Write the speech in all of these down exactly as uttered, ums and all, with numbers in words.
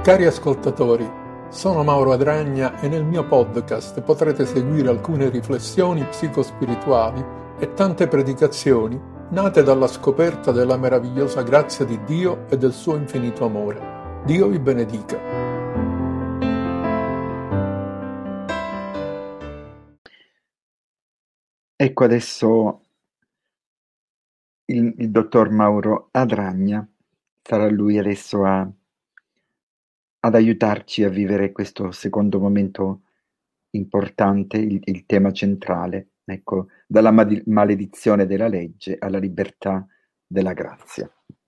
Cari ascoltatori, sono Mauro Adragna e nel mio podcast potrete seguire alcune riflessioni psicospirituali e tante predicazioni nate dalla scoperta della meravigliosa grazia di Dio e del suo infinito amore. Dio vi benedica. Ecco adesso il, il dottor Mauro Adragna, sarà lui adesso a, ad aiutarci a vivere questo secondo momento importante, il, il tema centrale, ecco, dalla madi- maledizione della legge alla libertà della grazia.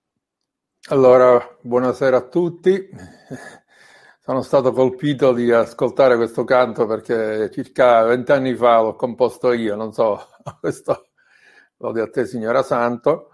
Allora, buonasera a tutti. Sono stato colpito di ascoltare questo canto perché circa vent'anni fa l'ho composto io, non so, questo lode a te, Signora Santo.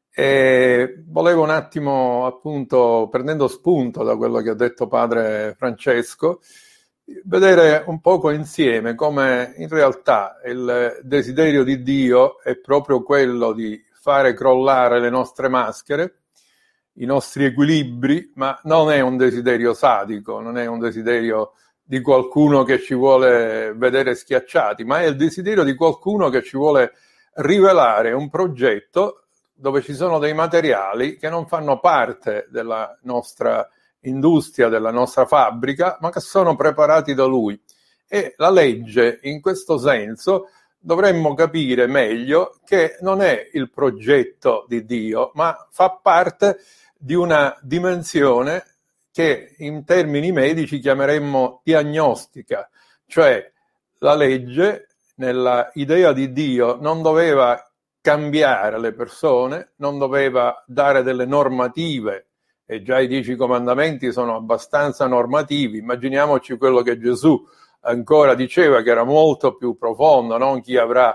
E volevo un attimo, appunto, prendendo spunto da quello che ha detto padre Francesco, vedere un poco insieme come in realtà il desiderio di Dio è proprio quello di fare crollare le nostre maschere, i nostri equilibri, ma non è un desiderio sadico, non è un desiderio di qualcuno che ci vuole vedere schiacciati, ma è il desiderio di qualcuno che ci vuole rivelare un progetto dove ci sono dei materiali che non fanno parte della nostra industria, della nostra fabbrica, ma che sono preparati da Lui. E la legge, in questo senso, dovremmo capire meglio che non è il progetto di Dio, ma fa parte di una dimensione che in termini medici chiameremmo diagnostica, cioè la legge nella idea di Dio non doveva cambiare le persone, non doveva dare delle normative, e già i dieci comandamenti sono abbastanza normativi. Immaginiamoci quello che Gesù ancora diceva, che era molto più profondo, non chi avrà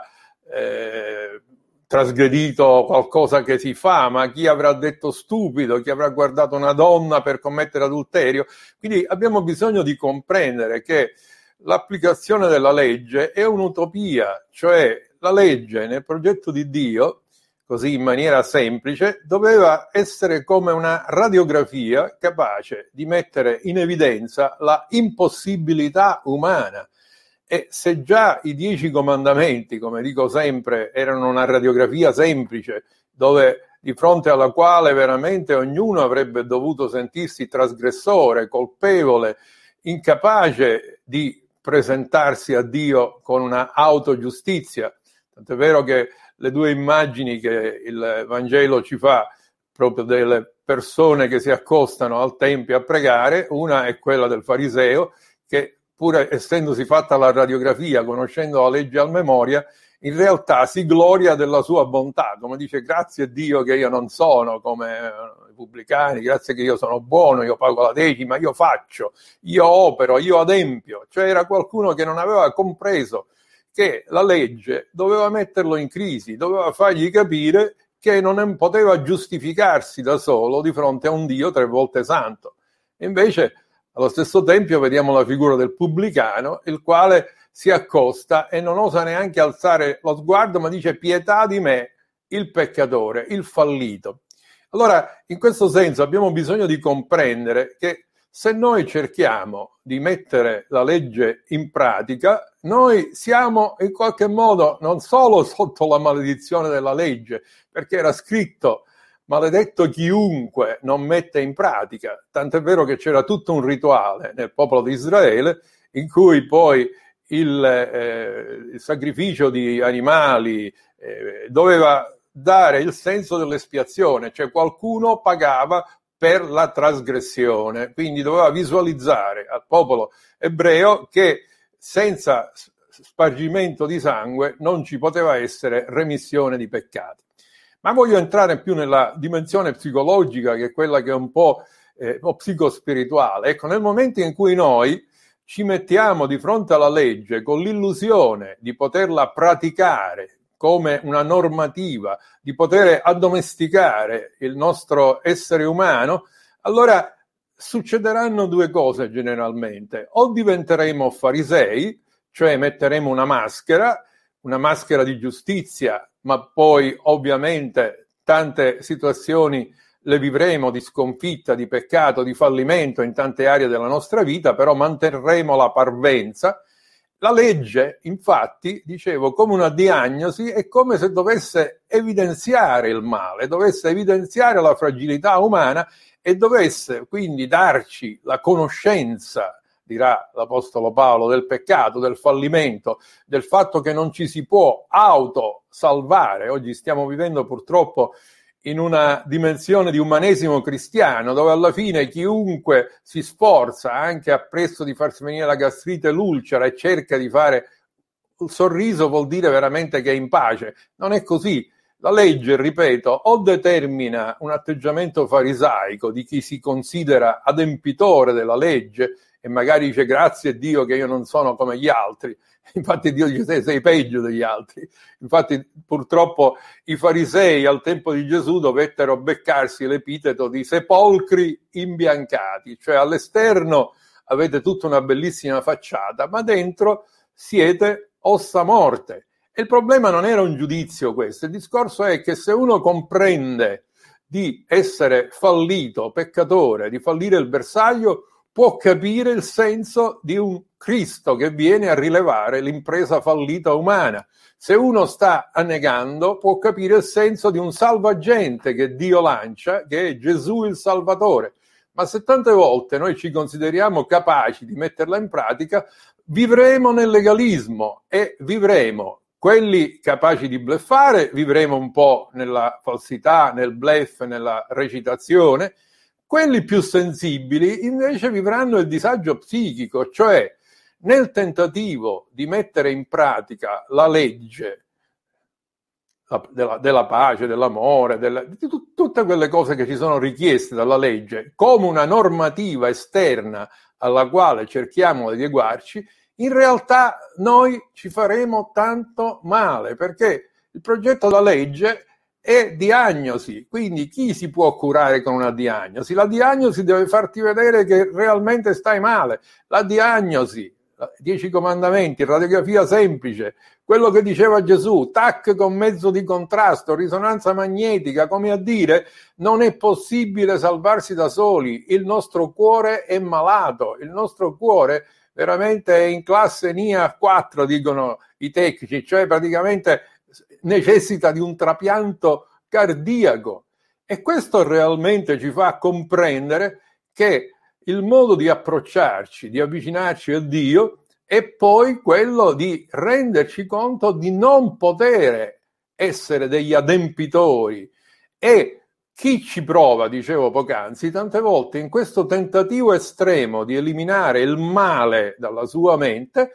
eh, trasgredito qualcosa che si fa, ma chi avrà detto stupido, chi avrà guardato una donna per commettere adulterio. Quindi abbiamo bisogno di comprendere che l'applicazione della legge è un'utopia, cioè la legge nel progetto di Dio, così in maniera semplice, doveva essere come una radiografia capace di mettere in evidenza la impossibilità umana. E se già i dieci comandamenti, come dico sempre, erano una radiografia semplice, dove di fronte alla quale veramente ognuno avrebbe dovuto sentirsi trasgressore, colpevole, incapace di presentarsi a Dio con una autogiustizia. Tant'è vero che le due immagini che il Vangelo ci fa proprio delle persone che si accostano al Tempio a pregare, una è quella del fariseo che, pur essendosi fatta la radiografia, conoscendo la legge a memoria, in realtà si gloria della sua bontà, come dice: grazie a Dio che io non sono come i pubblicani, grazie che io sono buono, io pago la decima, io faccio, io opero, io adempio. Cioè era qualcuno che non aveva compreso che la legge doveva metterlo in crisi, doveva fargli capire che non poteva giustificarsi da solo di fronte a un Dio tre volte santo. E invece allo stesso tempo vediamo la figura del pubblicano, il quale si accosta e non osa neanche alzare lo sguardo, ma dice: pietà di me, il peccatore, il fallito. Allora, in questo senso abbiamo bisogno di comprendere che se noi cerchiamo di mettere la legge in pratica, noi siamo in qualche modo non solo sotto la maledizione della legge, perché era scritto: maledetto chiunque non mette in pratica. Tant'è vero che c'era tutto un rituale nel popolo di Israele in cui poi il, eh, il sacrificio di animali eh, doveva dare il senso dell'espiazione, cioè qualcuno pagava per la trasgressione, quindi doveva visualizzare al popolo ebreo che senza spargimento di sangue non ci poteva essere remissione di peccati. Ma voglio entrare più nella dimensione psicologica, che è quella che è un po', eh, o psicospirituale. Ecco, nel momento in cui noi ci mettiamo di fronte alla legge con l'illusione di poterla praticare come una normativa, di poter addomesticare il nostro essere umano, allora succederanno due cose generalmente: o diventeremo farisei, cioè metteremo una maschera, una maschera di giustizia, ma poi ovviamente tante situazioni le vivremo di sconfitta, di peccato, di fallimento in tante aree della nostra vita, però manterremo la parvenza. La legge, infatti, dicevo, come una diagnosi, è come se dovesse evidenziare il male, dovesse evidenziare la fragilità umana e dovesse quindi darci la conoscenza, dirà l'Apostolo Paolo, del peccato, del fallimento, del fatto che non ci si può autosalvare. Oggi stiamo vivendo purtroppo in una dimensione di umanesimo cristiano, dove alla fine chiunque si sforza, anche appresso di farsi venire la gastrite e l'ulcera, e cerca di fare il sorriso, vuol dire veramente che è in pace. Non è così. La legge, ripeto, o determina un atteggiamento farisaico di chi si considera adempitore della legge e magari dice grazie a Dio che io non sono come gli altri. Infatti Dio dice sei, sei peggio degli altri. Infatti purtroppo i farisei al tempo di Gesù dovettero beccarsi l'epiteto di sepolcri imbiancati, cioè all'esterno avete tutta una bellissima facciata, ma dentro siete ossa morte. E il problema non era un giudizio questo, il discorso è che se uno comprende di essere fallito, peccatore, di fallire il bersaglio, può capire il senso di un Cristo che viene a rilevare l'impresa fallita umana. Se uno sta annegando, può capire il senso di un salvagente che Dio lancia, che è Gesù il Salvatore. Ma se tante volte noi ci consideriamo capaci di metterla in pratica, vivremo nel legalismo e vivremo, quelli capaci di bluffare, vivremo un po' nella falsità, nel bluff, nella recitazione. Quelli più sensibili invece vivranno il disagio psichico, cioè nel tentativo di mettere in pratica la legge la, della, della pace, dell'amore, della, di t- tutte quelle cose che ci sono richieste dalla legge come una normativa esterna alla quale cerchiamo di adeguarci, in realtà noi ci faremo tanto male, perché il progetto della legge è diagnosi, quindi chi si può curare con una diagnosi? La diagnosi deve farti vedere che realmente stai male. La diagnosi, dieci comandamenti, radiografia semplice, quello che diceva Gesù, tac con mezzo di contrasto, risonanza magnetica, come a dire, non è possibile salvarsi da soli, il nostro cuore è malato, il nostro cuore veramente è in classe N I A quattro, dicono i tecnici, cioè praticamente necessita di un trapianto cardiaco, e questo realmente ci fa comprendere che il modo di approcciarci, di avvicinarci a Dio è poi quello di renderci conto di non poter essere degli adempitori, e chi ci prova, dicevo poc'anzi, tante volte in questo tentativo estremo di eliminare il male dalla sua mente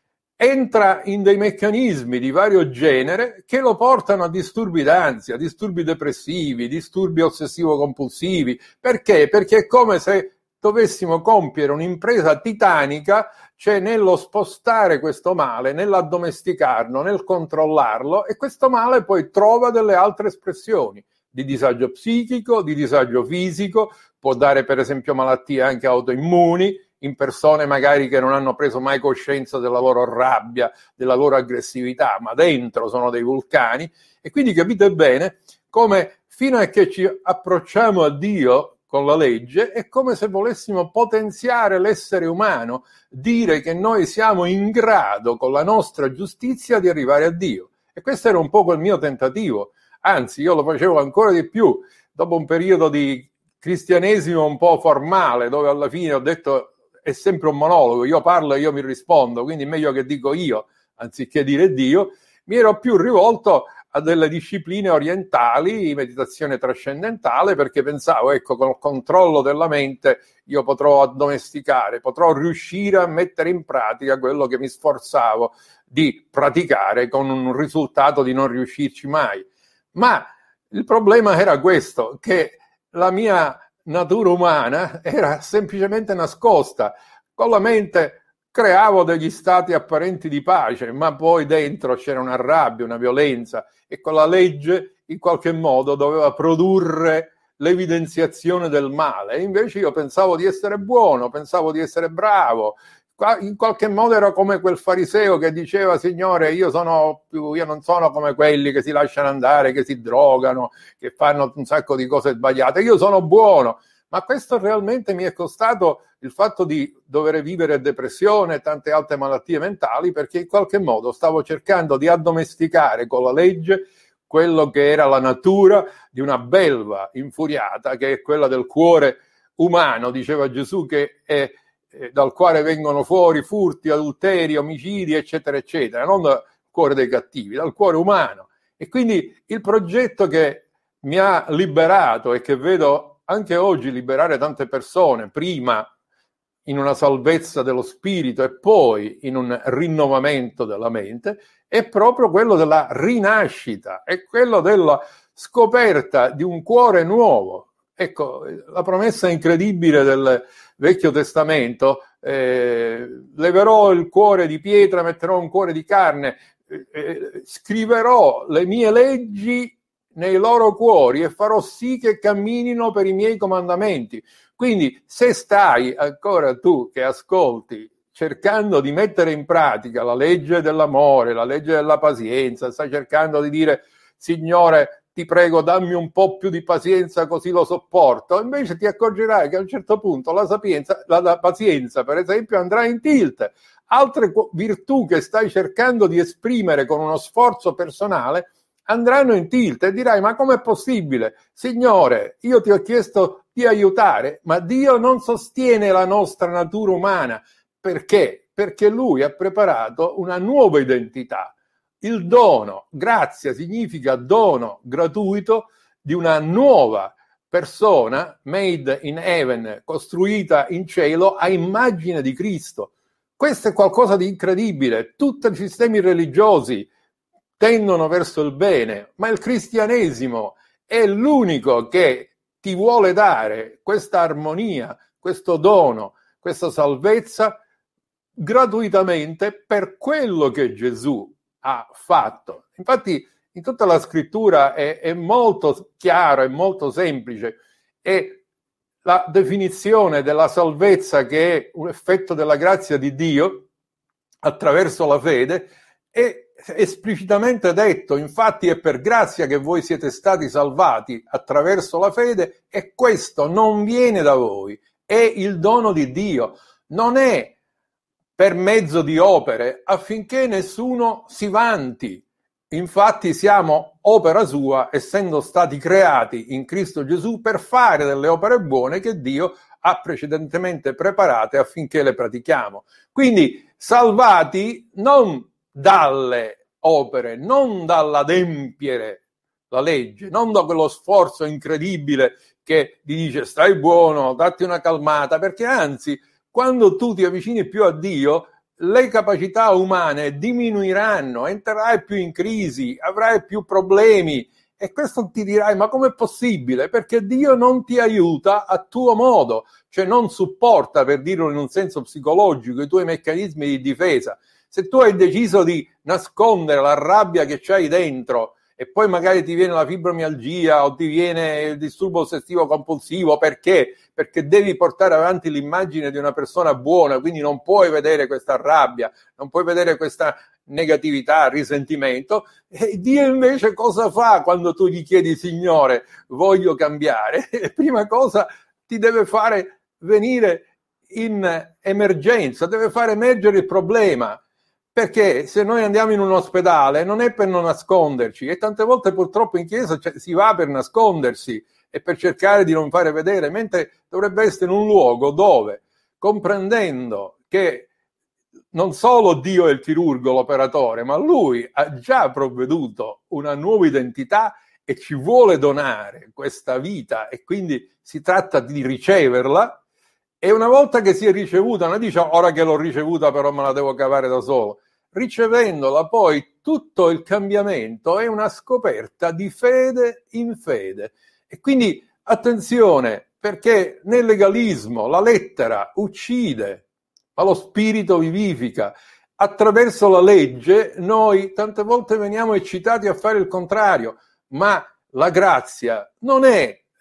entra in dei meccanismi di vario genere che lo portano a disturbi d'ansia, disturbi depressivi, disturbi ossessivo-compulsivi. Perché? Perché è come se dovessimo compiere un'impresa titanica, cioè nello spostare questo male, nell'addomesticarlo, nel controllarlo, e questo male poi trova delle altre espressioni di disagio psichico, di disagio fisico, può dare per esempio malattie anche autoimmuni, in persone magari che non hanno preso mai coscienza della loro rabbia, della loro aggressività, ma dentro sono dei vulcani. E quindi capite bene come fino a che ci approcciamo a Dio con la legge è come se volessimo potenziare l'essere umano, dire che noi siamo in grado con la nostra giustizia di arrivare a Dio. E questo era un po' il mio tentativo, anzi io lo facevo ancora di più dopo un periodo di cristianesimo un po' formale, dove alla fine ho detto è sempre un monologo, io parlo e io mi rispondo, quindi è meglio che dico io anziché dire Dio. Mi ero più rivolto a delle discipline orientali, meditazione trascendentale, perché pensavo, ecco, con il controllo della mente io potrò addomesticare, potrò riuscire a mettere in pratica quello che mi sforzavo di praticare, con un risultato di non riuscirci mai. Ma il problema era questo, che la mia natura umana era semplicemente nascosta. Con la mente creavo degli stati apparenti di pace, ma poi dentro c'era una rabbia, una violenza, e con la legge in qualche modo doveva produrre l'evidenziazione del male. E invece io pensavo di essere buono, pensavo di essere bravo, in qualche modo era come quel fariseo che diceva: Signore, io sono più, io non sono come quelli che si lasciano andare, che si drogano, che fanno un sacco di cose sbagliate, io sono buono. Ma questo realmente mi è costato il fatto di dover vivere depressione e tante altre malattie mentali, perché in qualche modo stavo cercando di addomesticare con la legge quello che era la natura di una belva infuriata, che è quella del cuore umano, diceva Gesù, che è, eh, dal quale vengono fuori furti, adulteri, omicidi, eccetera, eccetera, non dal cuore dei cattivi, dal cuore umano. E quindi il progetto che mi ha liberato e che vedo anche oggi liberare tante persone, prima in una salvezza dello spirito e poi in un rinnovamento della mente, è proprio quello della rinascita, è quello della scoperta di un cuore nuovo. Ecco, la promessa incredibile del Vecchio Testamento, eh, leverò il cuore di pietra, metterò un cuore di carne, eh, eh, scriverò le mie leggi nei loro cuori e farò sì che camminino per i miei comandamenti. Quindi se stai ancora tu che ascolti cercando di mettere in pratica la legge dell'amore, la legge della pazienza, stai cercando di dire: Signore, ti prego, dammi un po' più di pazienza così lo sopporto, invece ti accorgerai che a un certo punto la sapienza, la, la pazienza per esempio andrà in tilt. Altre virtù che stai cercando di esprimere con uno sforzo personale andranno in tilt e dirai: ma com'è possibile? Signore, io ti ho chiesto di aiutare, ma Dio non sostiene la nostra natura umana. Perché? Perché Lui ha preparato una nuova identità. Il dono, grazia significa dono gratuito di una nuova persona, made in heaven, costruita in cielo a immagine di Cristo. Questo è qualcosa di incredibile. Tutti i sistemi religiosi tendono verso il bene, ma il cristianesimo è l'unico che ti vuole dare questa armonia, questo dono, questa salvezza gratuitamente per quello che Gesù ha fatto. Infatti in tutta la scrittura è, è molto chiaro, è molto semplice, e la definizione della salvezza, che è un effetto della grazia di Dio attraverso la fede, è esplicitamente detto: infatti è per grazia che voi siete stati salvati attraverso la fede, e questo non viene da voi, è il dono di Dio, non è per mezzo di opere, affinché nessuno si vanti. Infatti siamo opera sua, essendo stati creati in Cristo Gesù per fare delle opere buone che Dio ha precedentemente preparate affinché le pratichiamo. Quindi salvati non dalle opere, non dall'adempiere la legge, non da quello sforzo incredibile che ti dice stai buono, datti una calmata, perché anzi, quando tu ti avvicini più a Dio, le capacità umane diminuiranno, entrerai più in crisi, avrai più problemi, e questo ti dirai: ma com'è possibile? Perché Dio non ti aiuta a tuo modo, cioè non supporta, per dirlo in un senso psicologico, i tuoi meccanismi di difesa. Se tu hai deciso di nascondere la rabbia che c'hai dentro e poi magari ti viene la fibromialgia o ti viene il disturbo ossessivo compulsivo, perché? Perché devi portare avanti l'immagine di una persona buona, quindi non puoi vedere questa rabbia, non puoi vedere questa negatività, risentimento. E Dio invece cosa fa quando tu gli chiedi: Signore, voglio cambiare? E prima cosa ti deve fare venire in emergenza, deve fare emergere il problema. Perché se noi andiamo in un ospedale non è per non nasconderci, e tante volte purtroppo in chiesa si va per nascondersi e per cercare di non fare vedere, mentre dovrebbe essere un luogo dove, comprendendo che non solo Dio è il chirurgo, l'operatore, ma Lui ha già provveduto una nuova identità e ci vuole donare questa vita, e quindi si tratta di riceverla. E una volta che si è ricevuta, non dice ora che l'ho ricevuta però me la devo cavare da solo. Ricevendola poi tutto il cambiamento è una scoperta di fede in fede. E quindi attenzione, perché nel legalismo la lettera uccide, ma lo spirito vivifica. Attraverso la legge noi tante volte veniamo eccitati a fare il contrario, ma la grazia non è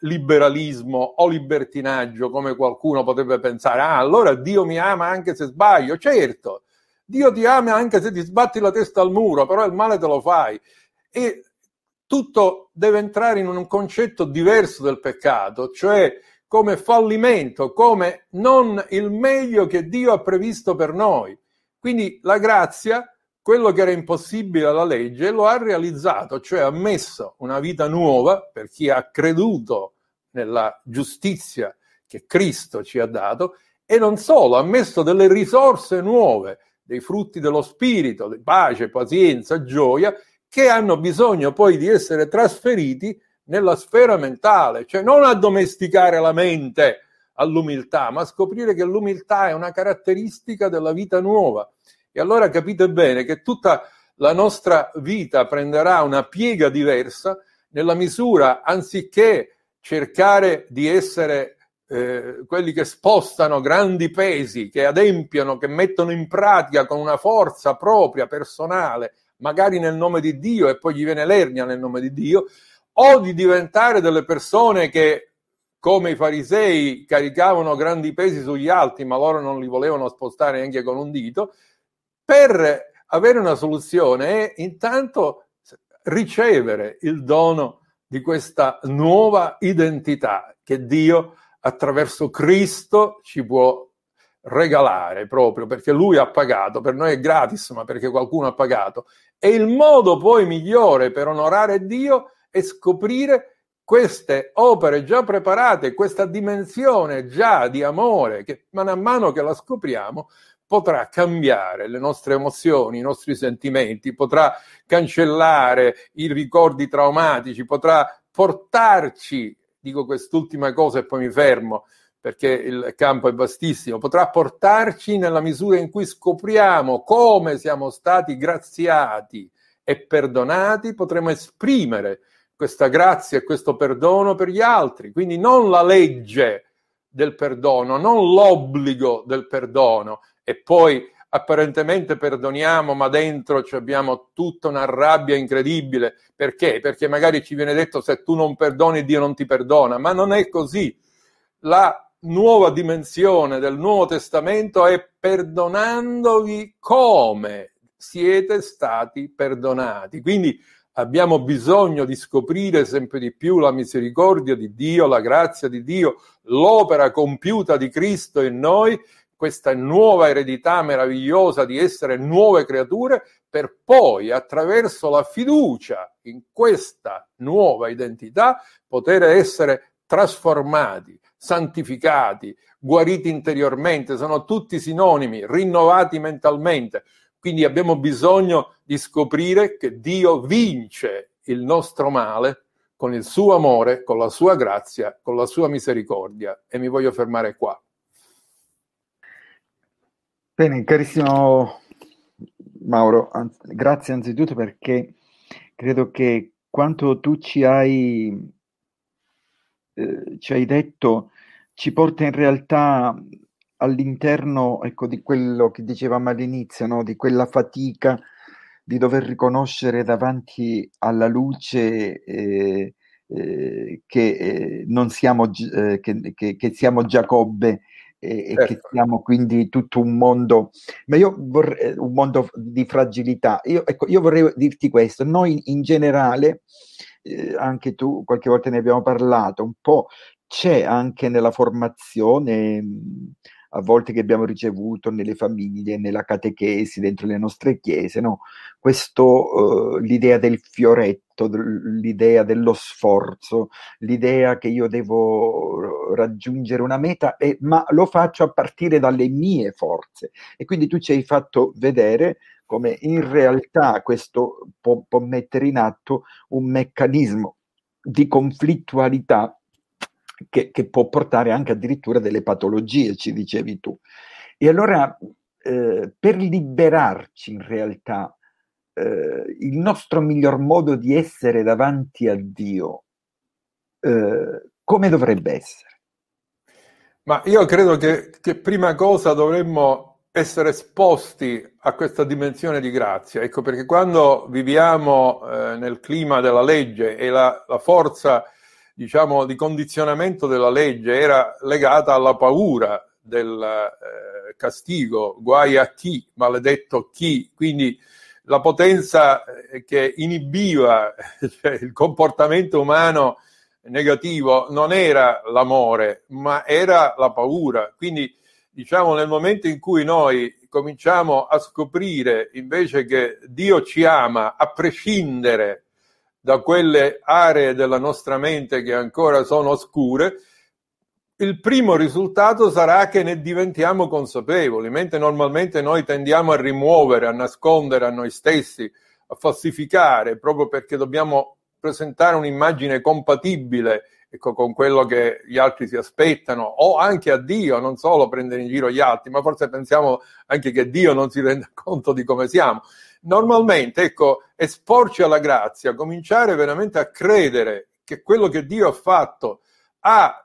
liberalismo o libertinaggio, come qualcuno potrebbe pensare. Ah, allora Dio mi ama anche se sbaglio. Certo, Dio ti ama anche se ti sbatti la testa al muro, però il male te lo fai. E tutto deve entrare in un concetto diverso del peccato, cioè come fallimento, come non il meglio che Dio ha previsto per noi. Quindi la grazia, quello che era impossibile alla legge, lo ha realizzato, cioè ha messo una vita nuova per chi ha creduto nella giustizia che Cristo ci ha dato, e non solo, ha messo delle risorse nuove, dei frutti dello spirito, di pace, pazienza, gioia, che hanno bisogno poi di essere trasferiti nella sfera mentale, cioè non addomesticare la mente all'umiltà, ma scoprire che l'umiltà è una caratteristica della vita nuova. E allora capite bene che tutta la nostra vita prenderà una piega diversa nella misura, anziché cercare di essere eh, quelli che spostano grandi pesi, che adempiono, che mettono in pratica con una forza propria, personale, magari nel nome di Dio, e poi gli viene l'ernia nel nome di Dio, o di diventare delle persone che, come i farisei, caricavano grandi pesi sugli altri, ma loro non li volevano spostare neanche con un dito. Per avere una soluzione è intanto ricevere il dono di questa nuova identità che Dio attraverso Cristo ci può regalare, proprio perché Lui ha pagato. Per noi è gratis, ma perché qualcuno ha pagato. E il modo poi migliore per onorare Dio è scoprire queste opere già preparate, questa dimensione già di amore che man mano che la scopriamo potrà cambiare le nostre emozioni, i nostri sentimenti, potrà cancellare i ricordi traumatici, potrà portarci, dico quest'ultima cosa e poi mi fermo perché il campo è vastissimo, potrà portarci nella misura in cui scopriamo come siamo stati graziati e perdonati, potremo esprimere questa grazia e questo perdono per gli altri. Quindi non la legge del perdono, non l'obbligo del perdono, e poi apparentemente perdoniamo, ma dentro abbiamo tutta una rabbia incredibile. Perché? Perché magari ci viene detto: se tu non perdoni, Dio non ti perdona. Ma non è così. La nuova dimensione del Nuovo Testamento è perdonandovi come siete stati perdonati. Quindi abbiamo bisogno di scoprire sempre di più la misericordia di Dio, la grazia di Dio, l'opera compiuta di Cristo in noi, questa nuova eredità meravigliosa di essere nuove creature, per poi, attraverso la fiducia in questa nuova identità, poter essere trasformati, santificati, guariti interiormente. Sono tutti sinonimi, rinnovati mentalmente. Quindi abbiamo bisogno di scoprire che Dio vince il nostro male con il suo amore, con la sua grazia, con la sua misericordia. E mi voglio fermare qua. Bene, carissimo Mauro, anzi, grazie anzitutto perché credo che quanto tu ci hai, eh, ci hai detto ci porta in realtà all'interno, ecco, di quello che dicevamo all'inizio, no? Di quella fatica di dover riconoscere davanti alla luce eh, eh, che eh, non siamo eh, che, che, che siamo Giacobbe e, certo. E che siamo quindi tutto un mondo, ma io vorrei un mondo di fragilità. Io, ecco, io vorrei dirti questo: noi in generale, eh, anche tu qualche volta ne abbiamo parlato, un po' c'è anche nella formazione a volte che abbiamo ricevuto nelle famiglie, nella catechesi, dentro le nostre chiese, no? Questo, uh, l'idea del fioretto, l'idea dello sforzo, l'idea che io devo raggiungere una meta, e, ma lo faccio a partire dalle mie forze. E quindi tu ci hai fatto vedere come in realtà questo può, può mettere in atto un meccanismo di conflittualità Che, che può portare anche addirittura delle patologie, ci dicevi tu. E allora, eh, per liberarci in realtà, eh, il nostro miglior modo di essere davanti a Dio, eh, come dovrebbe essere? Ma io credo che, che prima cosa dovremmo essere esposti a questa dimensione di grazia. Ecco, perché quando viviamo eh, nel clima della legge e la, la forza diciamo, di condizionamento della legge era legata alla paura del eh, castigo, guai a chi, maledetto chi, quindi la potenza che inibiva cioè, il comportamento umano negativo non era l'amore, ma era la paura. Quindi, diciamo, nel momento in cui noi cominciamo a scoprire invece che Dio ci ama a prescindere da quelle aree della nostra mente che ancora sono oscure, il primo risultato sarà che ne diventiamo consapevoli, mentre normalmente noi tendiamo a rimuovere, a nascondere a noi stessi, a falsificare, proprio perché dobbiamo presentare un'immagine compatibile, ecco, con quello che gli altri si aspettano, o anche a Dio, non solo prendere in giro gli altri, ma forse pensiamo anche che Dio non si renda conto di come siamo. Normalmente, ecco, esporci alla grazia, cominciare veramente a credere che quello che Dio ha fatto ha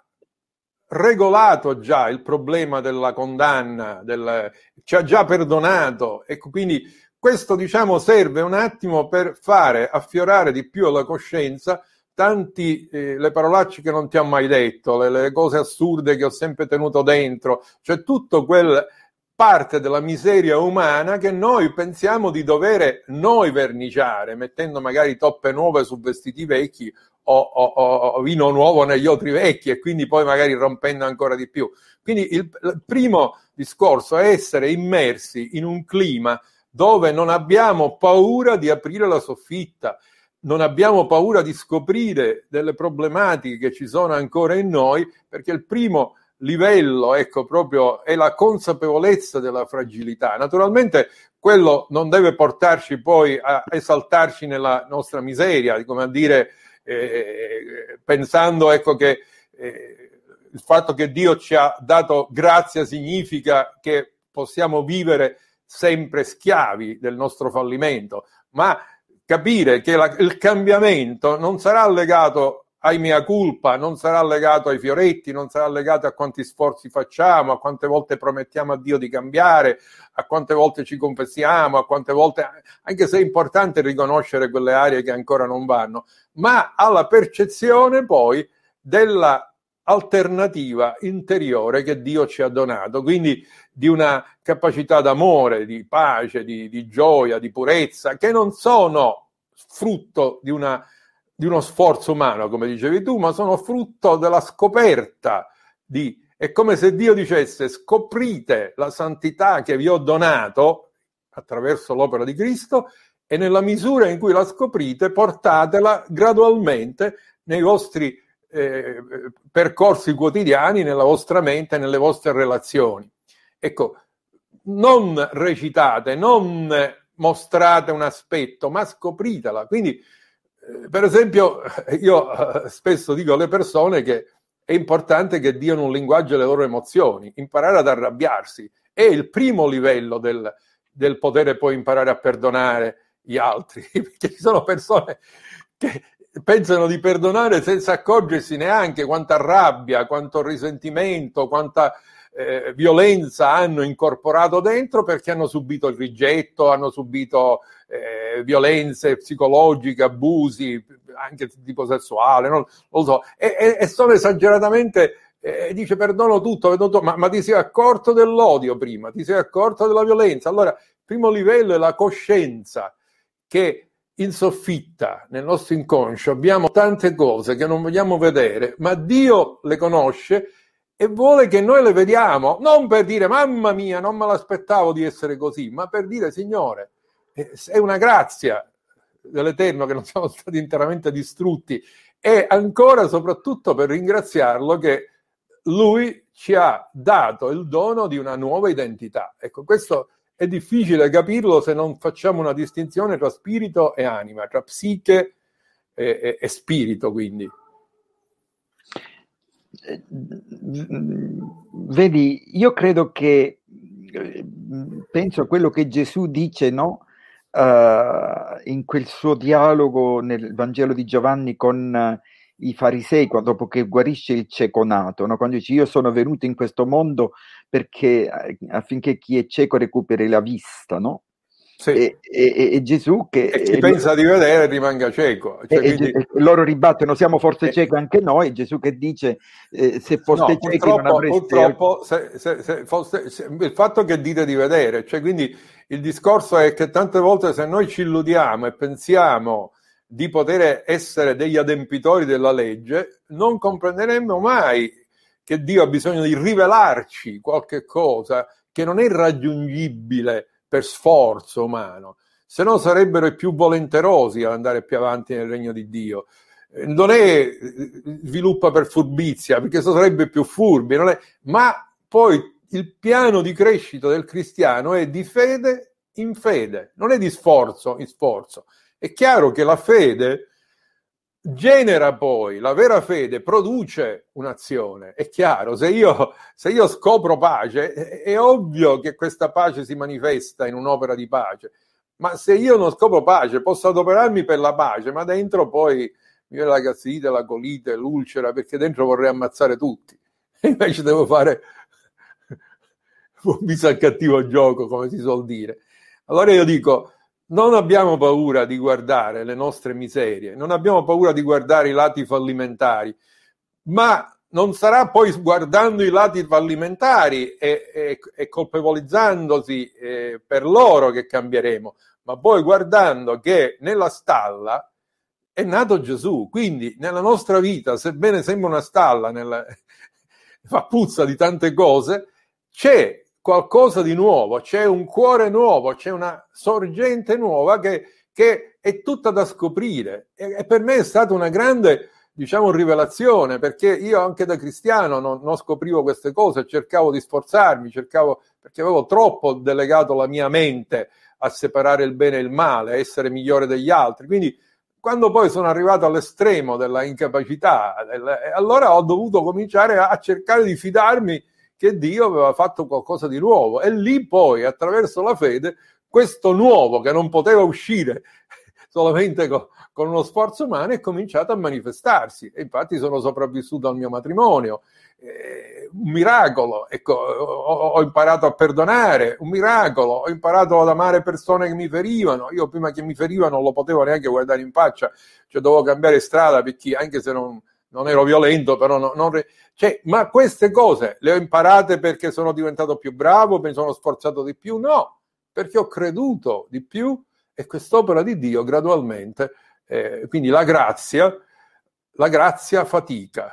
regolato già il problema della condanna, del, ci ha già perdonato, ecco, quindi questo, diciamo, serve un attimo per fare affiorare di più alla coscienza tanti eh, le parolacce che non ti ho mai detto, le, le cose assurde che ho sempre tenuto dentro, cioè tutto quel parte della miseria umana che noi pensiamo di dovere noi verniciare, mettendo magari toppe nuove su vestiti vecchi o, o, o vino nuovo negli otri vecchi, e quindi poi magari rompendo ancora di più. Quindi il, il primo discorso è essere immersi in un clima dove non abbiamo paura di aprire la soffitta, non abbiamo paura di scoprire delle problematiche che ci sono ancora in noi, perché il primo livello, ecco, proprio è la consapevolezza della fragilità. Naturalmente quello non deve portarci poi a esaltarci nella nostra miseria, come a dire, eh, pensando, ecco, che eh, il fatto che Dio ci ha dato grazia significa che possiamo vivere sempre schiavi del nostro fallimento, ma capire che la, il cambiamento non sarà legato ai mea culpa, non sarà legato ai fioretti, non sarà legato a quanti sforzi facciamo, a quante volte promettiamo a Dio di cambiare, a quante volte ci confessiamo, a quante volte, anche se è importante riconoscere quelle aree che ancora non vanno, ma alla percezione poi della alternativa interiore che Dio ci ha donato, quindi di una capacità d'amore, di pace, di, di gioia, di purezza, che non sono frutto di una di uno sforzo umano, come dicevi tu, ma sono frutto della scoperta di... È come se Dio dicesse: scoprite la santità che vi ho donato attraverso l'opera di Cristo, e nella misura in cui la scoprite portatela gradualmente nei vostri eh, percorsi quotidiani, nella vostra mente, nelle vostre relazioni. Ecco, non recitate, non mostrate un aspetto, ma scopritela. Quindi, per esempio, io spesso dico alle persone che è importante che diano un linguaggio alle loro emozioni, imparare ad arrabbiarsi è il primo livello del, del potere poi imparare a perdonare gli altri, perché ci sono persone che pensano di perdonare senza accorgersi neanche quanta rabbia, quanto risentimento, quanta eh, violenza hanno incorporato dentro, perché hanno subito il rigetto, hanno subito eh, violenze psicologiche, abusi, anche di tipo sessuale, non, non lo so, e, e, e sono esageratamente, eh, dice perdono tutto, tutto ma, ma ti sei accorto dell'odio prima, ti sei accorto della violenza. Allora, il primo livello è la coscienza che in soffitta, nel nostro inconscio, abbiamo tante cose che non vogliamo vedere, ma Dio le conosce e vuole che noi le vediamo, non per dire mamma mia, non me l'aspettavo di essere così, ma per dire: Signore, è una grazia dell'Eterno che non siamo stati interamente distrutti, e ancora soprattutto per ringraziarlo che Lui ci ha dato il dono di una nuova identità. Ecco, questo è difficile capirlo se non facciamo una distinzione tra spirito e anima, tra psiche e, e, e spirito, quindi. Vedi, io credo che, penso a quello che Gesù dice, no? Uh, in quel suo dialogo nel Vangelo di Giovanni con uh, i farisei, quando, dopo che guarisce il cieco nato, no? Quando dice: io sono venuto in questo mondo perché affinché chi è cieco recuperi la vista, no? Sì. E, e, e Gesù che... E chi pensa di vedere rimanga cieco. Cioè, e, quindi... e loro ribattono, siamo forse eh, ciechi anche noi, Gesù che dice eh, se foste no, ciechi non avreste... Purtroppo se, se, se foste, se, il fatto che dite di vedere, cioè quindi il discorso è che tante volte se noi ci illudiamo e pensiamo di poter essere degli adempitori della legge, non comprenderemo mai che Dio ha bisogno di rivelarci qualche cosa che non è raggiungibile per sforzo umano, se no sarebbero i più volenterosi ad andare più avanti nel regno di Dio. Non è sviluppa per furbizia, perché questo sarebbe più furbi, non è, ma poi il piano di crescita del cristiano è di fede in fede, non è di sforzo in sforzo. È chiaro che la fede genera poi, la vera fede produce un'azione, è chiaro, se io, se io scopro pace, è, è ovvio che questa pace si manifesta in un'opera di pace, ma se io non scopro pace, posso adoperarmi per la pace, ma dentro poi mi viene la gastrite, la colite, l'ulcera, perché dentro vorrei ammazzare tutti, e invece devo fare un viso al cattivo gioco, come si suol dire. Allora io dico, non abbiamo paura di guardare le nostre miserie, non abbiamo paura di guardare i lati fallimentari, ma non sarà poi guardando i lati fallimentari e, e, e colpevolizzandosi eh, per loro che cambieremo, ma poi guardando che nella stalla è nato Gesù, quindi nella nostra vita, sebbene sembra una stalla, nella, fa puzza di tante cose, c'è qualcosa di nuovo, c'è un cuore nuovo, c'è una sorgente nuova che, che è tutta da scoprire, e, e per me è stata una grande, diciamo, rivelazione, perché io anche da cristiano non, non scoprivo queste cose, cercavo di sforzarmi, cercavo, perché avevo troppo delegato la mia mente a separare il bene e il male, a essere migliore degli altri, quindi quando poi sono arrivato all'estremo della incapacità, allora ho dovuto cominciare a cercare di fidarmi che Dio aveva fatto qualcosa di nuovo, e lì poi attraverso la fede questo nuovo che non poteva uscire solamente con, con uno sforzo umano è cominciato a manifestarsi, e infatti sono sopravvissuto al mio matrimonio, eh, un miracolo, ecco, ho, ho imparato a perdonare, un miracolo, ho imparato ad amare persone che mi ferivano, io prima che mi ferivano non lo potevo neanche guardare in faccia, cioè dovevo cambiare strada perché anche se non, non ero violento, però non, non cioè, ma queste cose le ho imparate perché sono diventato più bravo, mi sono sforzato di più? No, perché ho creduto di più, e quest'opera di Dio gradualmente, eh, quindi la grazia, la grazia fatica.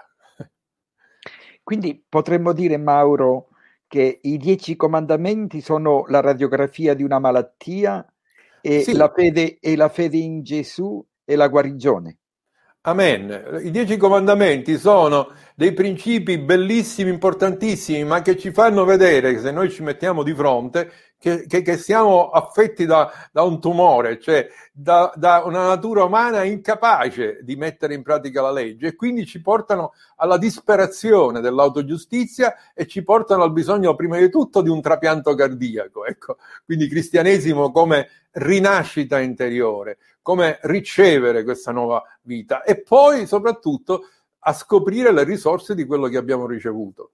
Quindi potremmo dire, Mauro, che i dieci comandamenti sono la radiografia di una malattia e, sì. la fede, e la fede in Gesù è la guarigione. Amen. I dieci comandamenti sono dei principi bellissimi, importantissimi, ma che ci fanno vedere che se noi ci mettiamo di fronte che, che, che siamo affetti da, da un tumore, cioè da, da una natura umana incapace di mettere in pratica la legge, e quindi ci portano alla disperazione dell'autogiustizia e ci portano al bisogno prima di tutto di un trapianto cardiaco. Ecco, quindi cristianesimo come rinascita interiore, come ricevere questa nuova vita, e poi soprattutto a scoprire le risorse di quello che abbiamo ricevuto.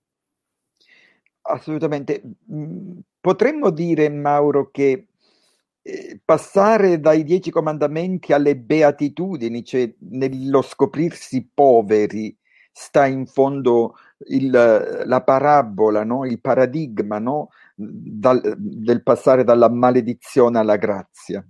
Assolutamente. Potremmo dire, Mauro, che eh, passare dai dieci comandamenti alle beatitudini, cioè nello scoprirsi poveri, sta in fondo il, la parabola, no? Il paradigma, no? Dal, del passare dalla maledizione alla grazia.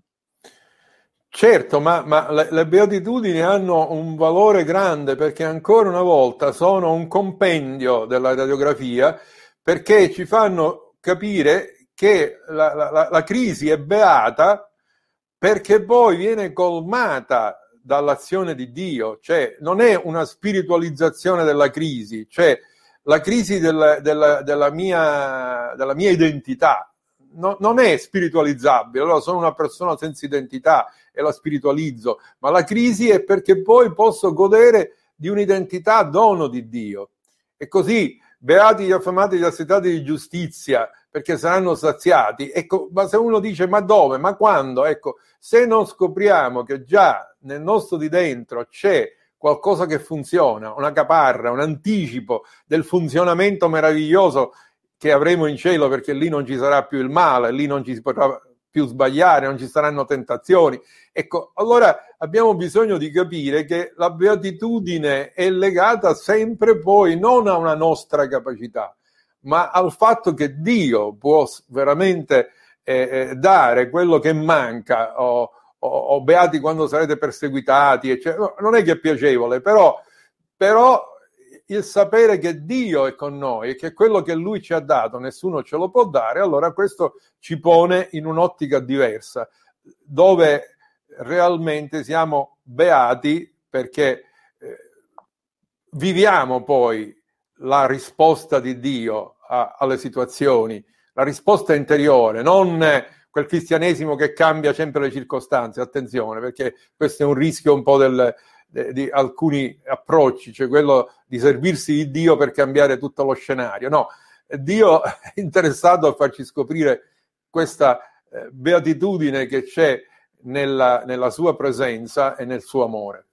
Certo, ma, ma le, le beatitudini hanno un valore grande, perché ancora una volta sono un compendio della radiografia, perché ci fanno capire che la, la, la crisi è beata perché poi viene colmata dall'azione di Dio, cioè non è una spiritualizzazione della crisi, cioè la crisi del, della, della, mia, della mia identità no, non è spiritualizzabile. Allora sono una persona senza identità e la spiritualizzo, ma la crisi è perché poi posso godere di un'identità dono di Dio. E così, beati gli affamati e gli assetati di giustizia, perché saranno saziati. Ecco, ma se uno dice ma dove, ma quando? Ecco, se non scopriamo che già nel nostro di dentro c'è qualcosa che funziona, una caparra, un anticipo del funzionamento meraviglioso che avremo in cielo, perché lì non ci sarà più il male, lì non ci si potrà più sbagliare, non ci saranno tentazioni. Ecco, allora abbiamo bisogno di capire che la beatitudine è legata sempre poi non a una nostra capacità, ma al fatto che Dio può veramente eh, dare quello che manca, o, o, o beati quando sarete perseguitati, eccetera. Non è che è piacevole, però, però il sapere che Dio è con noi e che quello che Lui ci ha dato nessuno ce lo può dare, allora questo ci pone in un'ottica diversa, dove realmente siamo beati perché eh, viviamo poi la risposta di Dio a, alle situazioni, la risposta interiore, non quel cristianesimo che cambia sempre le circostanze. Attenzione, perché questo è un rischio un po' del, de, di alcuni approcci, cioè quello di servirsi di Dio per cambiare tutto lo scenario. No, Dio è interessato a farci scoprire questa eh, beatitudine che c'è nella, nella sua presenza e nel suo amore.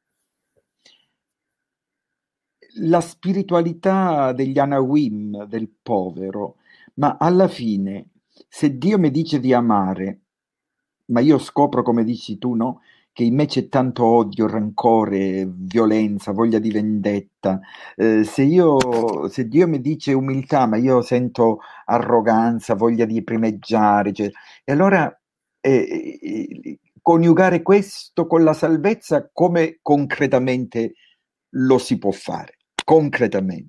La spiritualità degli Anawim, del povero, ma alla fine, se Dio mi dice di amare, ma io scopro, come dici tu, no? Che in me c'è tanto odio, rancore, violenza, voglia di vendetta. Eh, se io, se Dio mi dice umiltà, ma io sento arroganza, voglia di primeggiare, cioè, e allora eh, eh, coniugare questo con la salvezza, come concretamente lo si può fare? Concretamente.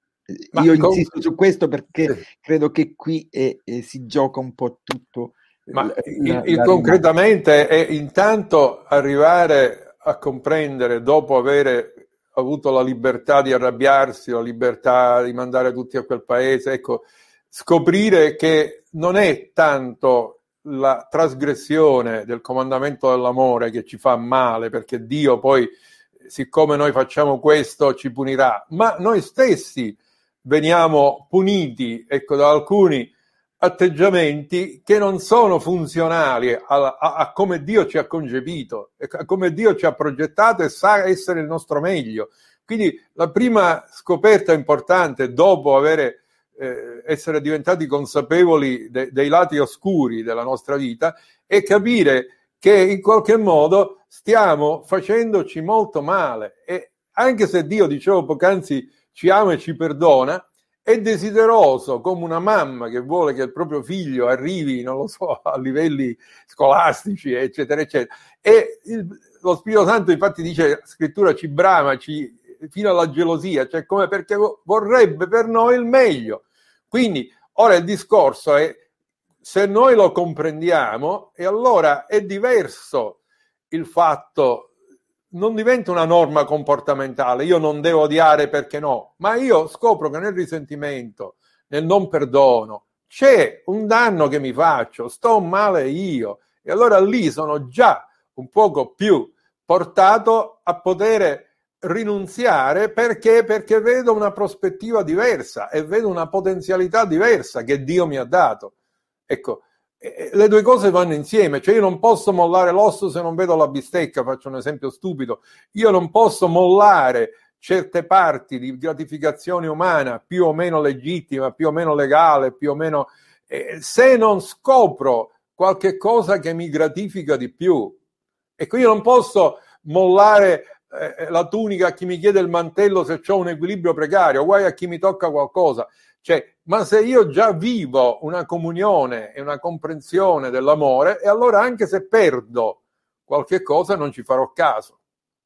Ma io con... insisto su questo perché credo che qui è, è, si gioca un po' tutto. Ma la, il, il la concretamente è intanto arrivare a comprendere, dopo aver avuto la libertà di arrabbiarsi, la libertà di mandare tutti a quel paese, ecco, scoprire che non è tanto la trasgressione del comandamento dell'amore che ci fa male, perché Dio poi, siccome noi facciamo questo, ci punirà, ma noi stessi veniamo puniti, ecco, da alcuni atteggiamenti che non sono funzionali a, a, a come Dio ci ha concepito, a come Dio ci ha progettato e sa essere il nostro meglio. Quindi la prima scoperta importante, dopo avere, eh, essere diventati consapevoli de, dei lati oscuri della nostra vita, è capire che in qualche modo stiamo facendoci molto male, e anche se Dio, dicevo poc'anzi, ci ama e ci perdona, è desideroso, come una mamma che vuole che il proprio figlio arrivi, non lo so, a livelli scolastici, eccetera, eccetera. E il, lo Spirito Santo infatti dice, la scrittura ci brama, ci, fino alla gelosia, cioè come perché vorrebbe per noi il meglio. Quindi, ora il discorso è, se noi lo comprendiamo, e allora è diverso il fatto. Non diventa una norma comportamentale, io non devo odiare perché no, ma io scopro che nel risentimento, nel non perdono, c'è un danno che mi faccio, sto male io, e allora lì sono già un poco più portato a poter rinunziare, perché? Perché vedo una prospettiva diversa e vedo una potenzialità diversa che Dio mi ha dato. Ecco, le due cose vanno insieme, cioè io non posso mollare l'osso se non vedo la bistecca, faccio un esempio stupido, io non posso mollare certe parti di gratificazione umana, più o meno legittima, più o meno legale, più o meno, eh, se non scopro qualche cosa che mi gratifica di più. Ecco, io non posso mollare eh, la tunica a chi mi chiede il mantello se ho un equilibrio precario, guai a chi mi tocca qualcosa. Cioè, ma se io già vivo una comunione e una comprensione dell'amore, e allora anche se perdo qualche cosa non ci farò caso.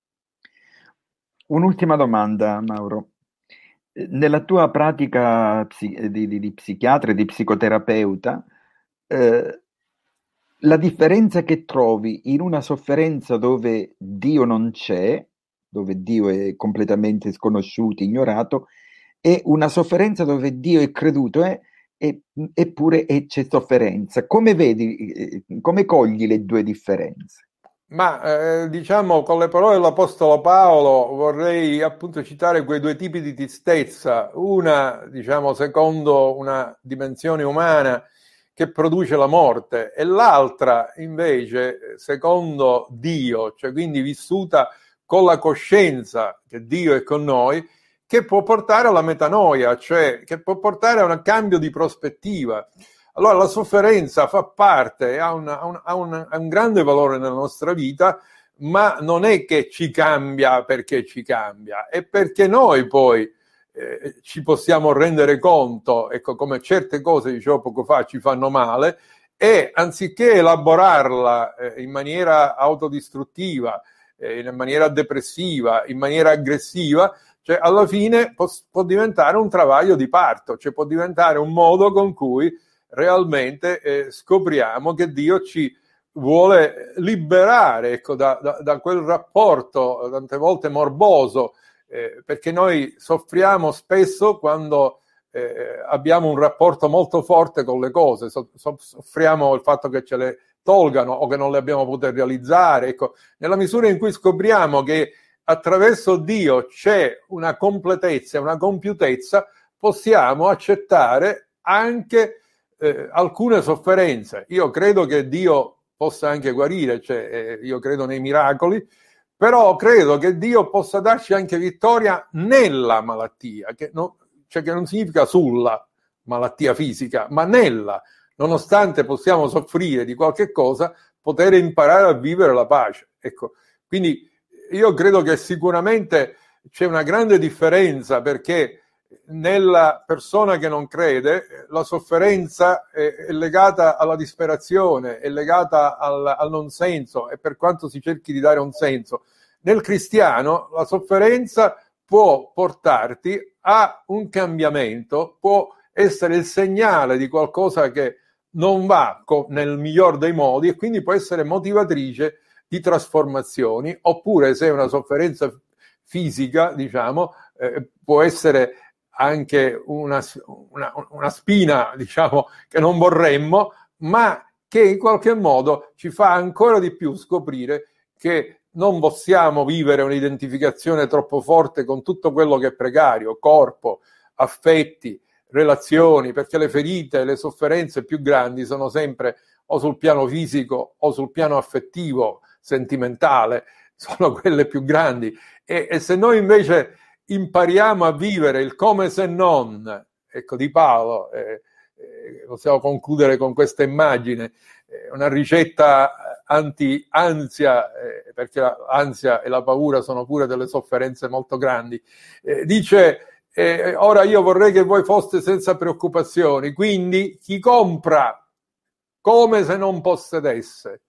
Un'ultima domanda, Mauro. Nella tua pratica psi- di, di, di psichiatra e di psicoterapeuta, eh, la differenza che trovi in una sofferenza dove Dio non c'è, dove Dio è completamente sconosciuto, ignorato, e una sofferenza dove Dio è creduto, eh, e, eppure e c'è sofferenza. Come vedi, eh, come cogli le due differenze? Ma eh, diciamo, con le parole dell'Apostolo Paolo vorrei appunto citare quei due tipi di tristezza, una diciamo secondo una dimensione umana che produce la morte, e l'altra invece secondo Dio, cioè quindi vissuta con la coscienza che Dio è con noi, che può portare alla metanoia, cioè che può portare a un cambio di prospettiva. Allora la sofferenza fa parte, ha, una, ha, un, ha, un, ha un grande valore nella nostra vita, ma non è che ci cambia perché ci cambia, è perché noi poi eh, ci possiamo rendere conto, ecco, come certe cose, dicevo poco fa, ci fanno male, e anziché elaborarla eh, in maniera autodistruttiva, eh, in maniera depressiva, in maniera aggressiva, cioè alla fine può, può diventare un travaglio di parto, cioè può diventare un modo con cui realmente eh, scopriamo che Dio ci vuole liberare, ecco, da, da, da quel rapporto tante volte morboso, eh, perché noi soffriamo spesso quando eh, abbiamo un rapporto molto forte con le cose, so, so, soffriamo il fatto che ce le tolgano o che non le abbiamo potute realizzare. Ecco, nella misura in cui scopriamo che attraverso Dio c'è una completezza, una compiutezza, possiamo accettare anche eh, alcune sofferenze. Io credo che Dio possa anche guarire, cioè eh, io credo nei miracoli, però credo che Dio possa darci anche vittoria nella malattia, che non, cioè che non significa sulla malattia fisica, ma nella, nonostante possiamo soffrire di qualche cosa, poter imparare a vivere la pace. Ecco, quindi io credo che sicuramente c'è una grande differenza, perché nella persona che non crede la sofferenza è, è legata alla disperazione, è legata al, al non senso, e per quanto si cerchi di dare un senso, nel cristiano la sofferenza può portarti a un cambiamento, può essere il segnale di qualcosa che non va co- nel miglior dei modi, e quindi può essere motivatrice di trasformazioni. Oppure, se è una sofferenza fisica, diciamo, eh, può essere anche una, una, una spina, diciamo, che non vorremmo, ma che in qualche modo ci fa ancora di più scoprire che non possiamo vivere un'identificazione troppo forte con tutto quello che è precario, corpo, affetti, relazioni, perché le ferite, le sofferenze più grandi sono sempre o sul piano fisico o sul piano affettivo, sentimentale, sono quelle più grandi. E, e se noi invece impariamo a vivere il come se non, ecco, di Paolo, eh, eh, possiamo concludere con questa immagine, eh, una ricetta anti-ansia, eh, perché l'ansia e la paura sono pure delle sofferenze molto grandi. Eh, dice, eh, ora io vorrei che voi foste senza preoccupazioni, quindi chi compra come se non possedesse,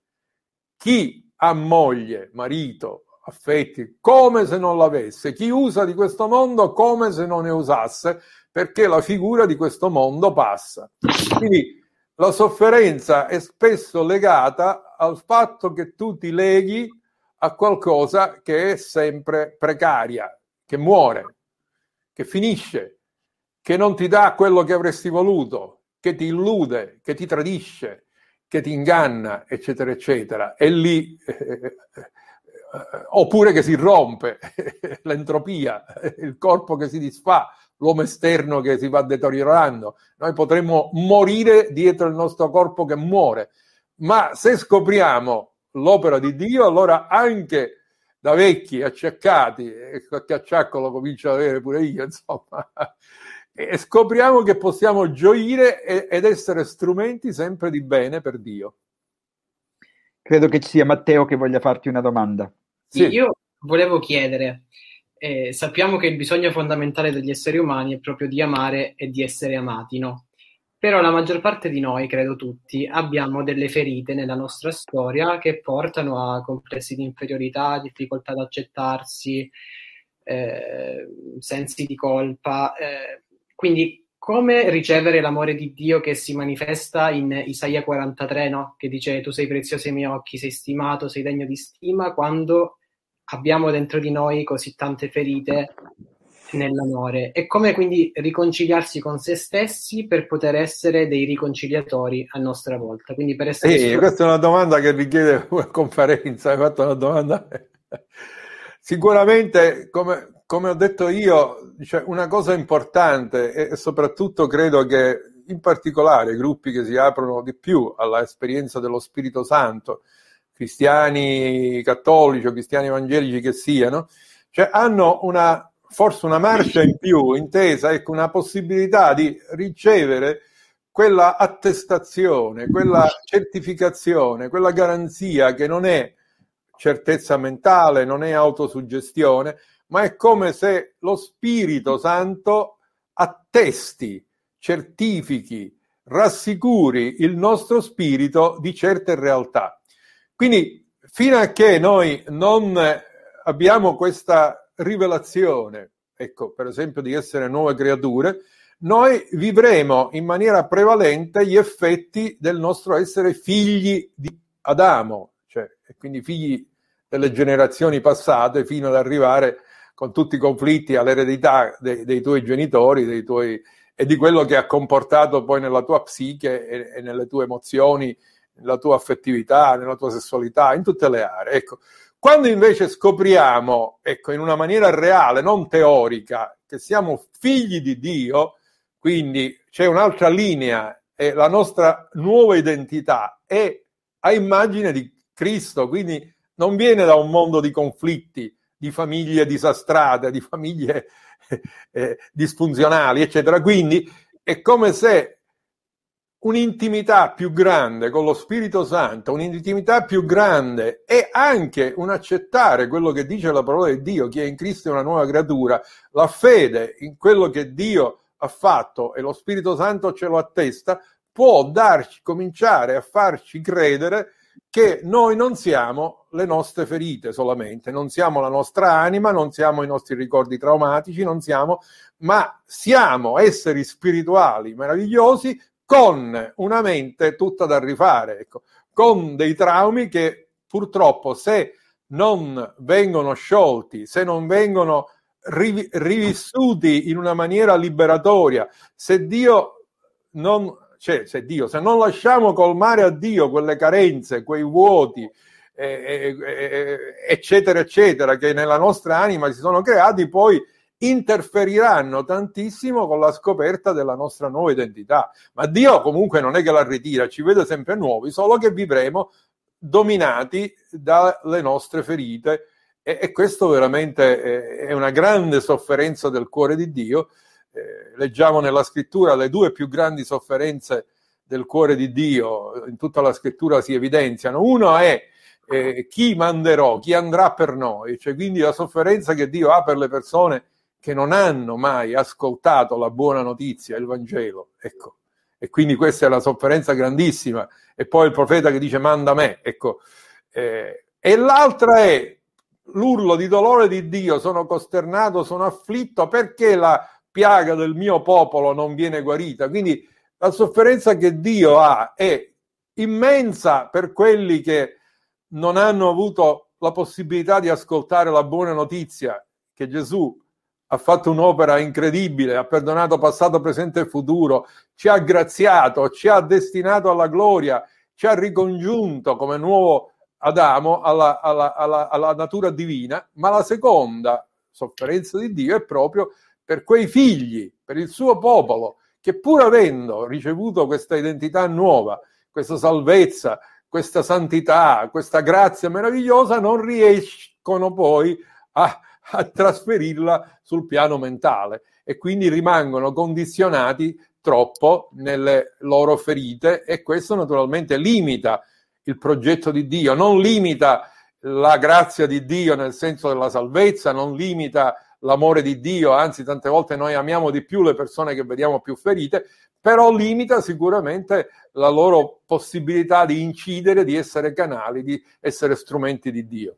chi ha moglie, marito, affetti, come se non l'avesse, chi usa di questo mondo come se non ne usasse, perché la figura di questo mondo passa. Quindi la sofferenza è spesso legata al fatto che tu ti leghi a qualcosa che è sempre precaria, che muore, che finisce, che non ti dà quello che avresti voluto, che ti illude, che ti tradisce, che ti inganna, eccetera, eccetera. E lì... Eh, oppure che si rompe, l'entropia, il corpo che si disfà, l'uomo esterno che si va deteriorando. Noi potremmo morire dietro il nostro corpo che muore, ma se scopriamo l'opera di Dio, allora anche da vecchi acciaccati, e qualche acciacco lo comincio ad avere pure io, insomma, e scopriamo che possiamo gioire ed essere strumenti sempre di bene per Dio. Credo che ci sia Matteo che voglia farti una domanda. Sì, io volevo chiedere, eh, sappiamo che il bisogno fondamentale degli esseri umani è proprio di amare e di essere amati, no? Però la maggior parte di noi, credo tutti, abbiamo delle ferite nella nostra storia che portano a complessi di inferiorità, difficoltà ad accettarsi, eh, sensi di colpa. Eh, quindi come ricevere l'amore di Dio che si manifesta in Isaia quarantatré, no? Che dice: tu sei prezioso ai miei occhi, sei stimato, sei degno di stima, quando abbiamo dentro di noi così tante ferite nell'amore. E come quindi riconciliarsi con se stessi per poter essere dei riconciliatori a nostra volta. Quindi per essere sì, questa è una domanda che richiede una conferenza. Hai fatto una domanda sicuramente, come, come ho detto io, cioè una cosa importante, e soprattutto credo che in particolare gruppi che si aprono di più alla esperienza dello Spirito Santo, cristiani cattolici o cristiani evangelici che siano, cioè hanno una forse una marcia in più, intesa, ecco, una possibilità di ricevere quella attestazione, quella certificazione, quella garanzia che non è certezza mentale, non è autosuggestione, ma è come se lo Spirito Santo attesti, certifichi, rassicuri il nostro spirito di certe realtà. Quindi, fino a che noi non abbiamo questa rivelazione, ecco, per esempio di essere nuove creature, noi vivremo in maniera prevalente gli effetti del nostro essere figli di Adamo, cioè, e quindi figli delle generazioni passate, fino ad arrivare con tutti i conflitti all'eredità dei, dei tuoi genitori, dei tuoi, e di quello che ha comportato poi nella tua psiche e, e nelle tue emozioni, nella tua affettività, nella tua sessualità, in tutte le aree. Ecco, quando invece scopriamo, ecco, in una maniera reale, non teorica, che siamo figli di Dio, quindi c'è un'altra linea e la nostra nuova identità è a immagine di Cristo, quindi non viene da un mondo di conflitti, di famiglie disastrate, di famiglie eh, disfunzionali, eccetera. Quindi è come se un'intimità più grande con lo Spirito Santo, un'intimità più grande e anche un accettare quello che dice la parola di Dio, chi è in Cristo è una nuova creatura, la fede in quello che Dio ha fatto e lo Spirito Santo ce lo attesta, può darci, cominciare a farci credere che noi non siamo le nostre ferite solamente, non siamo la nostra anima, non siamo i nostri ricordi traumatici, non siamo, ma siamo esseri spirituali meravigliosi con una mente tutta da rifare, ecco, con dei traumi che purtroppo se non vengono sciolti, se non vengono riv- rivissuti in una maniera liberatoria, se Dio non... Cioè, se Dio, se non lasciamo colmare a Dio quelle carenze, quei vuoti, eh, eh, eccetera, eccetera, che nella nostra anima si sono creati, poi interferiranno tantissimo con la scoperta della nostra nuova identità. Ma Dio comunque non è che la ritira, ci vede sempre nuovi, solo che vivremo dominati dalle nostre ferite. E, e questo veramente è, è una grande sofferenza del cuore di Dio. Eh, leggiamo nella scrittura le due più grandi sofferenze del cuore di Dio, in tutta la scrittura si evidenziano. Uno è eh, chi manderò, chi andrà per noi, cioè quindi la sofferenza che Dio ha per le persone che non hanno mai ascoltato la buona notizia, il Vangelo, ecco. E quindi questa è la sofferenza grandissima. E poi il profeta che dice manda me, ecco. Eh, e l'altra è l'urlo di dolore di Dio, sono costernato, sono afflitto perché la piaga del mio popolo non viene guarita. Quindi la sofferenza che Dio ha è immensa per quelli che non hanno avuto la possibilità di ascoltare la buona notizia che Gesù ha fatto un'opera incredibile, ha perdonato passato, presente e futuro, ci ha graziato, ci ha destinato alla gloria, ci ha ricongiunto come nuovo Adamo alla, alla, alla, alla natura divina. Ma la seconda sofferenza di Dio è proprio per quei figli, per il suo popolo, che pur avendo ricevuto questa identità nuova, questa salvezza, questa santità, questa grazia meravigliosa, non riescono poi a, a trasferirla sul piano mentale e quindi rimangono condizionati troppo nelle loro ferite, e questo naturalmente limita il progetto di Dio, non limita la grazia di Dio nel senso della salvezza, non limita l'amore di Dio, anzi tante volte noi amiamo di più le persone che vediamo più ferite, però limita sicuramente la loro possibilità di incidere, di essere canali, di essere strumenti di Dio.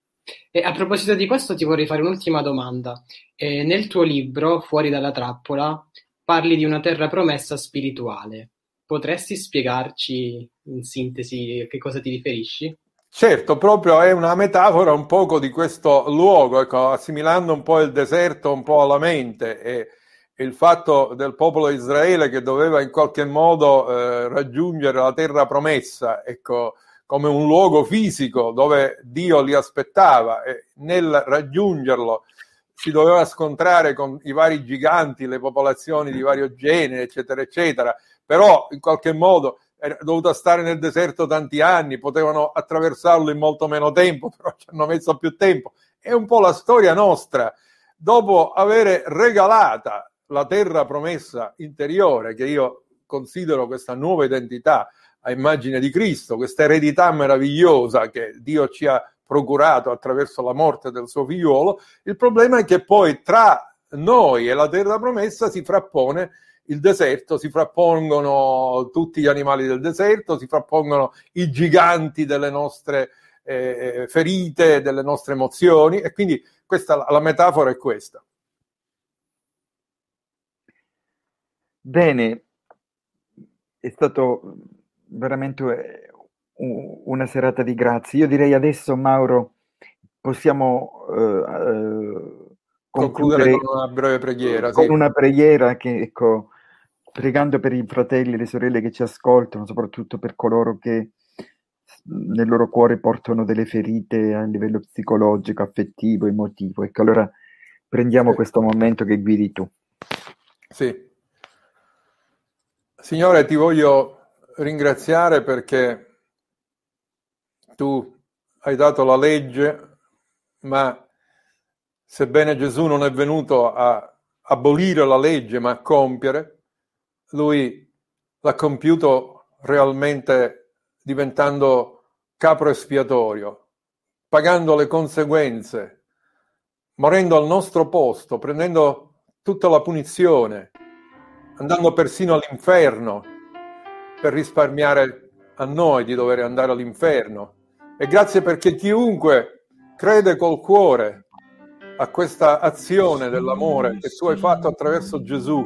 E a proposito di questo ti vorrei fare un'ultima domanda. Eh, nel tuo libro, Fuori dalla trappola, parli di una terra promessa spirituale. Potresti spiegarci in sintesi a che cosa ti riferisci? Certo, proprio è una metafora un poco di questo luogo, ecco, assimilando un po' il deserto un po' alla mente e, e il fatto del popolo di Israele che doveva in qualche modo eh, raggiungere la terra promessa, ecco, come un luogo fisico dove Dio li aspettava, e nel raggiungerlo si doveva scontrare con i vari giganti, le popolazioni di vario genere, eccetera, eccetera, però in qualche modo è dovuta stare nel deserto tanti anni, potevano attraversarlo in molto meno tempo, però ci hanno messo più tempo. È un po' la storia nostra. Dopo aver regalata la terra promessa interiore, che io considero questa nuova identità a immagine di Cristo, questa eredità meravigliosa che Dio ci ha procurato attraverso la morte del suo figliuolo, il problema è che poi tra noi e la terra promessa si frappone il deserto, si frappongono tutti gli animali del deserto, si frappongono i giganti delle nostre eh, ferite, delle nostre emozioni, e quindi questa, la metafora è questa. Bene, è stato veramente una serata di grazie. Io direi adesso, Mauro, possiamo eh, eh, concludere con una breve preghiera. Con sì. una preghiera che, ecco, pregando per i fratelli e le sorelle che ci ascoltano, soprattutto per coloro che nel loro cuore portano delle ferite a livello psicologico, affettivo, emotivo. Ecco, allora prendiamo sì. questo momento che guidi tu. Sì. Signore, ti voglio ringraziare perché tu hai dato la legge, ma sebbene Gesù non è venuto a abolire la legge, ma a compiere, lui l'ha compiuto realmente diventando capro espiatorio, pagando le conseguenze, morendo al nostro posto, prendendo tutta la punizione, andando persino all'inferno per risparmiare a noi di dover andare all'inferno. E grazie perché chiunque crede col cuore a questa azione dell'amore che tu hai fatto attraverso Gesù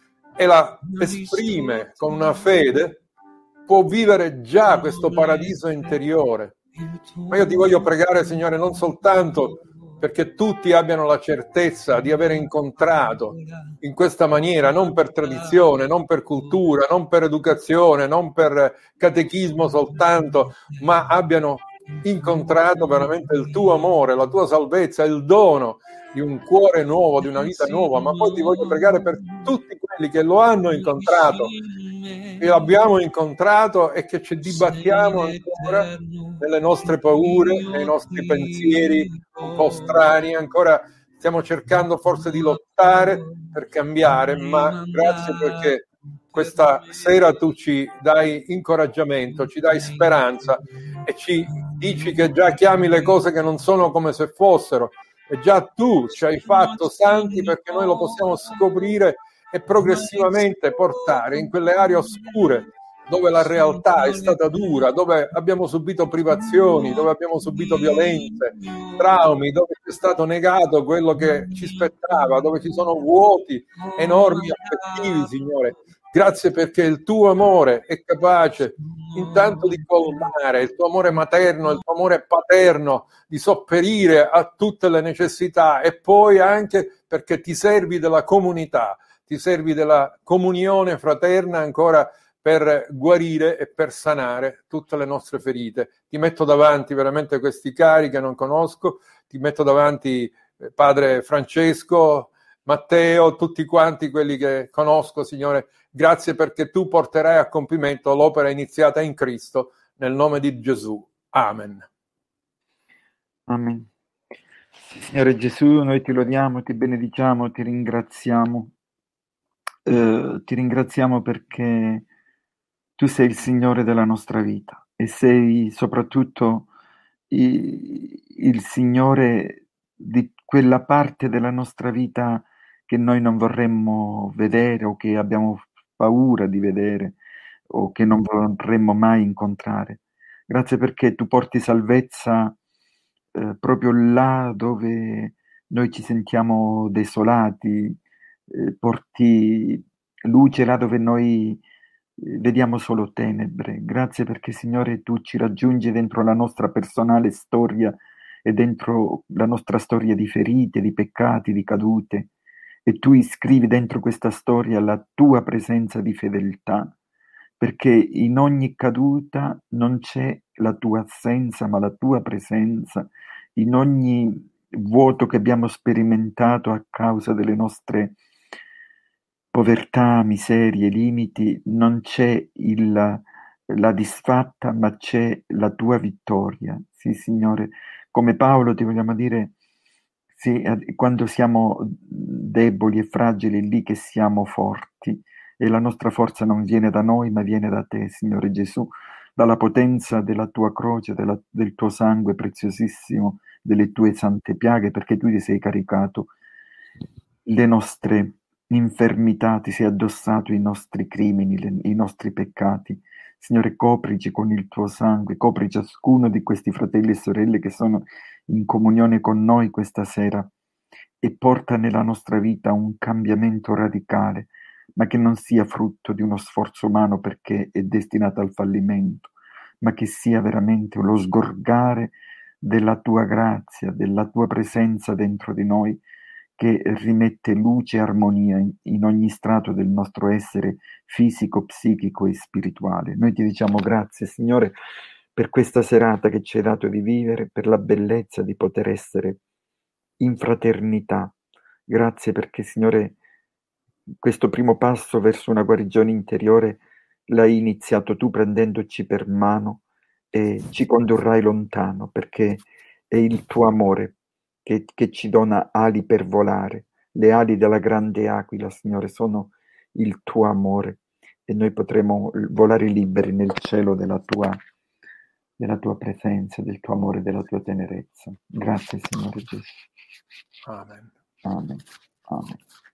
e la esprime con una fede, può vivere già questo paradiso interiore. Ma io ti voglio pregare, Signore, non soltanto perché tutti abbiano la certezza di aver incontrato in questa maniera, non per tradizione, non per cultura, non per educazione, non per catechismo soltanto, ma abbiano incontrato veramente il tuo amore, la tua salvezza, il dono di un cuore nuovo, di una vita nuova. Ma poi ti voglio pregare per tutti quelli che lo hanno incontrato, che l'abbiamo incontrato e che ci dibattiamo ancora nelle nostre paure, nei nostri pensieri un po' strani, ancora stiamo cercando forse di lottare per cambiare, ma grazie perché questa sera tu ci dai incoraggiamento, ci dai speranza e ci dici che già chiami le cose che non sono come se fossero, e già tu ci hai fatto santi perché noi lo possiamo scoprire e progressivamente portare in quelle aree oscure dove la realtà è stata dura, dove abbiamo subito privazioni, dove abbiamo subito violenze, traumi, dove ci è stato negato quello che ci spettava, dove ci sono vuoti enormi affettivi, Signore. Grazie perché il tuo amore è capace intanto di colmare, il tuo amore materno, il tuo amore paterno, di sopperire a tutte le necessità, e poi anche perché ti servi della comunità, ti servi della comunione fraterna ancora per guarire e per sanare tutte le nostre ferite. Ti metto davanti veramente questi cari che non conosco, ti metto davanti eh, Padre Francesco, Matteo, tutti quanti quelli che conosco, Signore. Grazie perché tu porterai a compimento l'opera iniziata in Cristo, nel nome di Gesù. Amen. Amen. Signore Gesù, noi ti lodiamo, ti benediciamo, ti ringraziamo. Eh, ti ringraziamo perché tu sei il Signore della nostra vita e sei soprattutto i, il Signore di quella parte della nostra vita che noi non vorremmo vedere o che abbiamo paura di vedere o che non vorremmo mai incontrare. Grazie perché tu porti salvezza eh, proprio là dove noi ci sentiamo desolati, eh, porti luce là dove noi vediamo solo tenebre. Grazie perché, Signore, tu ci raggiungi dentro la nostra personale storia e dentro la nostra storia di ferite, di peccati, di cadute, e tu iscrivi dentro questa storia la tua presenza di fedeltà, perché in ogni caduta non c'è la tua assenza, ma la tua presenza. In ogni vuoto che abbiamo sperimentato a causa delle nostre povertà, miserie, limiti, non c'è il, la disfatta, ma c'è la tua vittoria. Sì, Signore, come Paolo ti vogliamo dire, sì, quando siamo deboli e fragili è lì che siamo forti, e la nostra forza non viene da noi, ma viene da te, Signore Gesù, dalla potenza della tua croce, della, del tuo sangue preziosissimo, delle tue sante piaghe, perché tu ti sei caricato le nostre infermità, ti sei addossato i nostri crimini, le, i nostri peccati. Signore, coprici con il tuo sangue, copri ciascuno di questi fratelli e sorelle che sono in comunione con noi questa sera e porta nella nostra vita un cambiamento radicale, ma che non sia frutto di uno sforzo umano perché è destinato al fallimento, ma che sia veramente lo sgorgare della tua grazia, della tua presenza dentro di noi, che rimette luce e armonia in, in ogni strato del nostro essere fisico, psichico e spirituale. Noi ti diciamo grazie, Signore, per questa serata che ci hai dato di vivere, per la bellezza di poter essere in fraternità. Grazie perché, Signore, questo primo passo verso una guarigione interiore l'hai iniziato tu prendendoci per mano e ci condurrai lontano, perché è il tuo amore che, che ci dona ali per volare. Le ali della grande aquila, Signore, sono il tuo amore e noi potremo volare liberi nel cielo della tua, della tua presenza, del tuo amore, della tua tenerezza. Grazie, Signore Gesù. Amen. Amen. Amen.